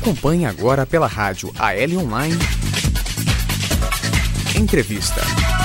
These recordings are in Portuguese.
Acompanhe agora pela rádio AL Online. Entrevista.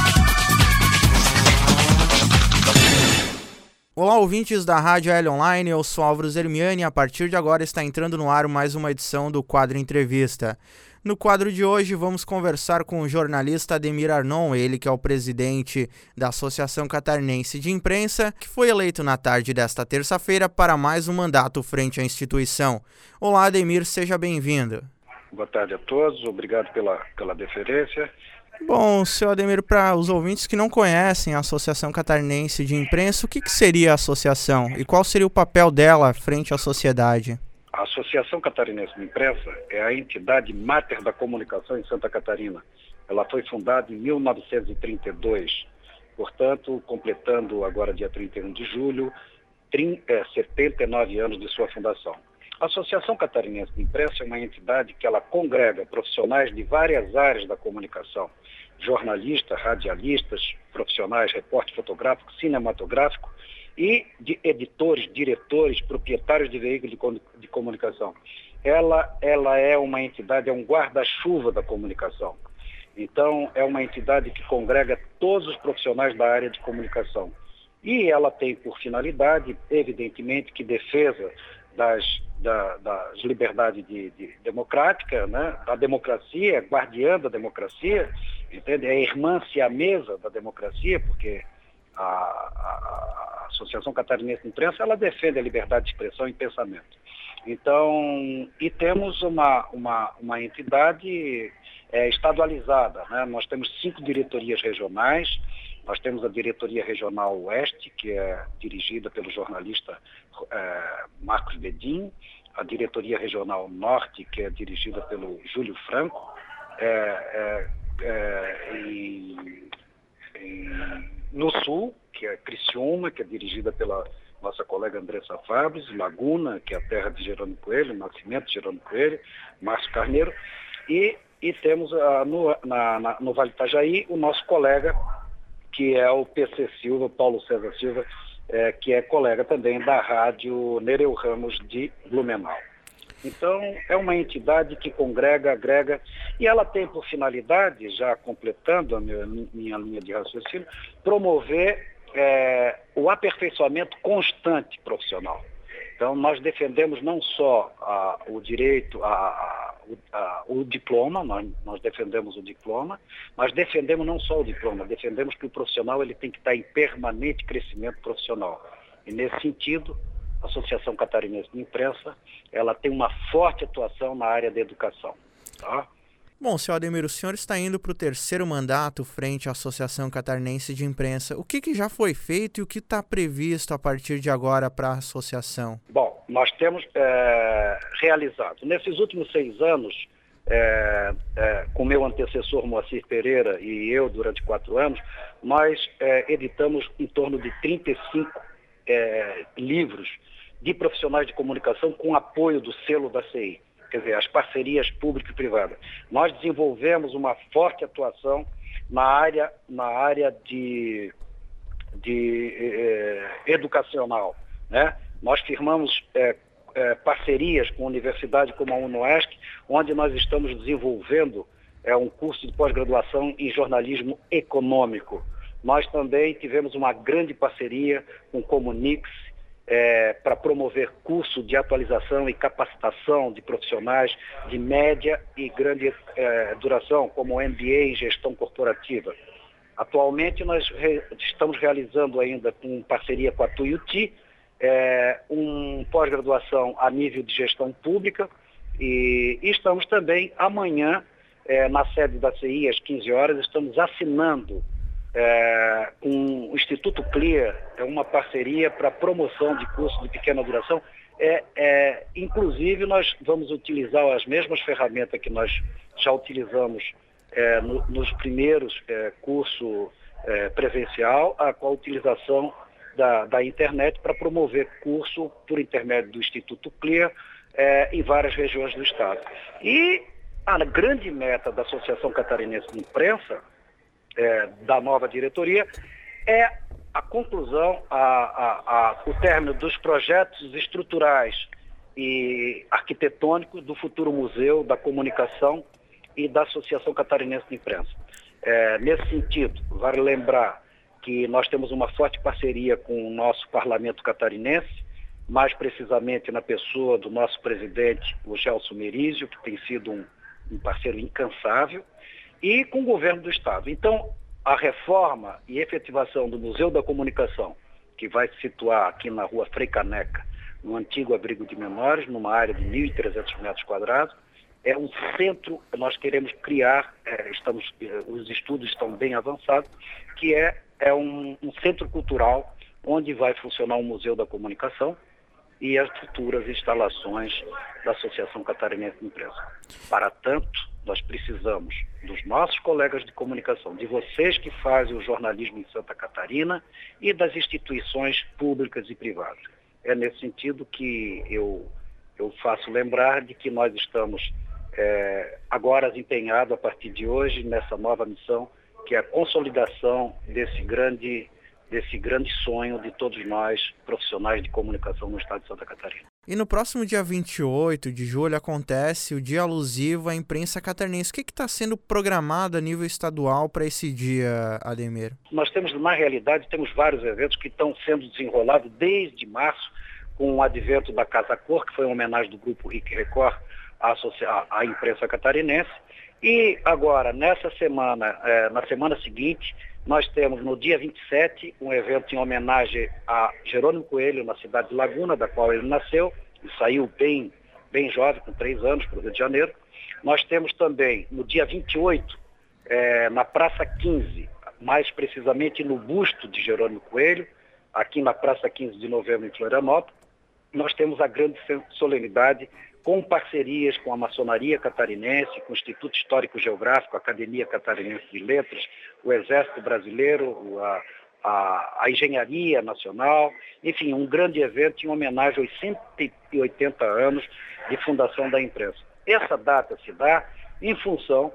Olá, ouvintes da Rádio AL Online, eu sou Álvaro Zermiani e a partir de agora está entrando no ar mais uma edição do quadro Entrevista. No quadro de hoje vamos conversar com o jornalista Ademir Arnon, ele que é o presidente da Associação Catarinense de Imprensa, que foi eleito na tarde desta terça-feira para mais um mandato frente à instituição. Olá, Ademir, seja bem-vindo. Boa tarde a todos, obrigado pela deferência. Bom, seu Ademir, para os ouvintes que não conhecem a Associação Catarinense de Imprensa, o que seria a associação e qual seria o papel dela frente à sociedade? A Associação Catarinense de Imprensa é a entidade máter da comunicação em Santa Catarina. Ela foi fundada em 1932, portanto, completando agora dia 31 de julho, 79 anos de sua fundação. A Associação Catarinense de Imprensa é uma entidade que ela congrega profissionais de várias áreas da comunicação, jornalistas, radialistas, profissionais, repórter fotográfico, cinematográfico e de editores, diretores, proprietários de veículos de comunicação. Ela é uma entidade, é um guarda-chuva da comunicação. Então, é uma entidade que congrega todos os profissionais da área de comunicação. E ela tem por finalidade, evidentemente, que defesa das liberdades democráticas, né? Da democracia, guardiã da democracia, entende? É irmã siamesa da democracia, porque a Associação Catarinense de Imprensa, ela defende a liberdade de expressão e pensamento. Então, e temos uma entidade estadualizada, né? Nós temos 5 diretorias regionais. Nós temos a Diretoria Regional Oeste, que é dirigida pelo jornalista Marcos Bedin, a Diretoria Regional Norte, que é dirigida pelo Júlio Franco, no Sul, que é Criciúma, que é dirigida pela nossa colega Andressa Fabres, Laguna, que é a terra de Jerônimo Coelho, Nascimento de Jerônimo Coelho, Márcio Carneiro, e temos no Vale Itajaí o nosso colega, que é o PC Silva, Paulo César Silva, que é colega também da Rádio Nereu Ramos de Blumenau. Então, é uma entidade que congrega, agrega, e ela tem por finalidade, já completando a minha linha de raciocínio, promover o aperfeiçoamento constante profissional. Então, nós defendemos não só o direito, o diploma, nós defendemos o diploma, mas defendemos não só o diploma, defendemos que o profissional ele tem que estar em permanente crescimento profissional. E, nesse sentido, a Associação Catarinense de Imprensa, ela tem uma forte atuação na área da educação. Tá? Bom, senhor Ademir, o senhor está indo para o 3º mandato frente à Associação Catarinense de Imprensa. O que já foi feito e o que está previsto a partir de agora para a associação? Bom, nós temos realizado, nesses últimos 6 anos, com meu antecessor Moacir Pereira e eu durante 4 anos, nós editamos em torno de 35 livros de profissionais de comunicação com apoio do selo da CI. Quer dizer, as parcerias público e privada. Nós desenvolvemos uma forte atuação na área de educacional, né? Nós firmamos parcerias com universidades como a UNOESC, onde nós estamos desenvolvendo um curso de pós-graduação em jornalismo econômico. Nós também tivemos uma grande parceria com o Comunix, para promover curso de atualização e capacitação de profissionais de média e grande duração, como o MBA em gestão corporativa. Atualmente nós estamos realizando ainda com parceria com a Tuiuti, um pós-graduação a nível de gestão pública e estamos também amanhã na sede da CI às 15 horas, estamos assinando com o Instituto Clear, uma parceria para promoção de cursos de pequena duração. Inclusive, nós vamos utilizar as mesmas ferramentas que nós já utilizamos nos primeiros cursos presencial, com a utilização da internet para promover curso por intermédio do Instituto Clear em várias regiões do estado. E a grande meta da Associação Catarinense de Imprensa, da nova diretoria, é a conclusão, o término dos projetos estruturais e arquitetônico do futuro Museu da Comunicação e da Associação Catarinense de Imprensa. Nesse sentido, vale lembrar que nós temos uma forte parceria com o nosso parlamento catarinense, mais precisamente na pessoa do nosso presidente, o Gelson Merizio, que tem sido um parceiro incansável, e com o governo do Estado. Então, a reforma e efetivação do Museu da Comunicação, que vai se situar aqui na rua Frei Caneca, no antigo abrigo de menores, numa área de 1.300 metros quadrados, é um centro que nós queremos criar, os estudos estão bem avançados, que é um centro cultural onde vai funcionar um Museu da Comunicação e as futuras instalações da Associação Catarinense de Imprensa. Para tanto, nós precisamos dos nossos colegas de comunicação, de vocês que fazem o jornalismo em Santa Catarina e das instituições públicas e privadas. É nesse sentido que eu faço lembrar de que nós estamos agora empenhados, a partir de hoje, nessa nova missão, que é a consolidação desse grande sonho de todos nós, profissionais de comunicação no estado de Santa Catarina. E no próximo dia 28 de julho acontece o dia alusivo à imprensa catarinense. O que está sendo programado a nível estadual para esse dia, Ademir? Nós temos, na realidade, vários eventos que estão sendo desenrolados desde março, com o advento da Casa Cor, que foi uma homenagem do Grupo RIC Record à imprensa catarinense. E agora, nessa semana, na semana seguinte, nós temos no dia 27 um evento em homenagem a Jerônimo Coelho, na cidade de Laguna, da qual ele nasceu, e saiu bem jovem, com 3 anos, para o Rio de Janeiro. Nós temos também, no dia 28, na Praça 15, mais precisamente no busto de Jerônimo Coelho, aqui na Praça 15 de Novembro, em Florianópolis, nós temos a grande solenidade com parcerias com a Maçonaria Catarinense, com o Instituto Histórico Geográfico, a Academia Catarinense de Letras, o Exército Brasileiro, a Engenharia Nacional, enfim, um grande evento em homenagem aos 180 anos de fundação da imprensa. Essa data se dá em função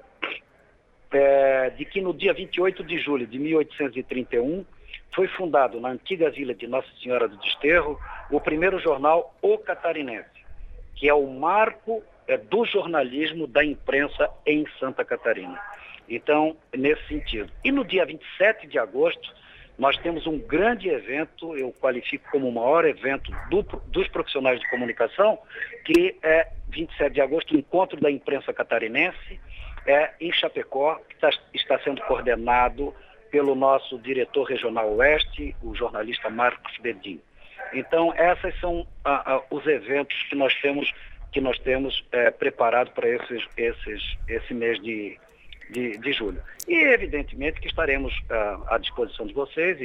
de que no dia 28 de julho de 1831 foi fundado na antiga vila de Nossa Senhora do Desterro o primeiro jornal O Catarinense, que é o marco do jornalismo da imprensa em Santa Catarina. Então, nesse sentido. E no dia 27 de agosto, nós temos um grande evento, eu qualifico como o maior evento dos profissionais de comunicação, que é 27 de agosto, o Encontro da Imprensa Catarinense, em Chapecó, que está sendo coordenado pelo nosso diretor regional oeste, o jornalista Marcos Bedin. Então, esses são os eventos que nós temos preparado para esse mês de julho. E, evidentemente, que estaremos à disposição de vocês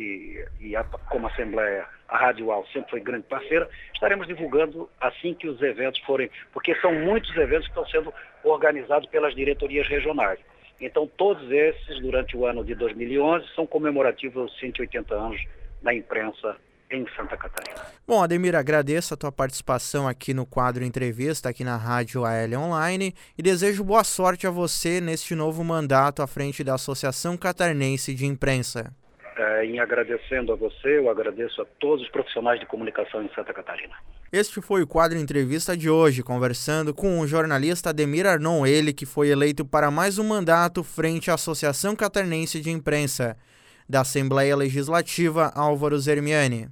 como Assembleia, a Rádio UAU sempre foi grande parceira, estaremos divulgando assim que os eventos forem, porque são muitos eventos que estão sendo organizados pelas diretorias regionais. Então, todos esses, durante o ano de 2011, são comemorativos aos 180 anos da imprensa em Santa Catarina. Bom, Ademir, agradeço a tua participação aqui no quadro Entrevista, aqui na Rádio AL Online, e desejo boa sorte a você neste novo mandato à frente da Associação Catarinense de Imprensa. Em agradecendo a você, eu agradeço a todos os profissionais de comunicação em Santa Catarina. Este foi o quadro Entrevista de hoje, conversando com o jornalista Ademir Arnon, ele que foi eleito para mais um mandato frente à Associação Catarinense de Imprensa, da Assembleia Legislativa Álvaro Zermiani.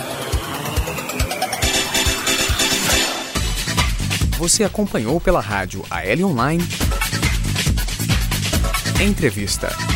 Você acompanhou pela rádio AL Online Entrevista.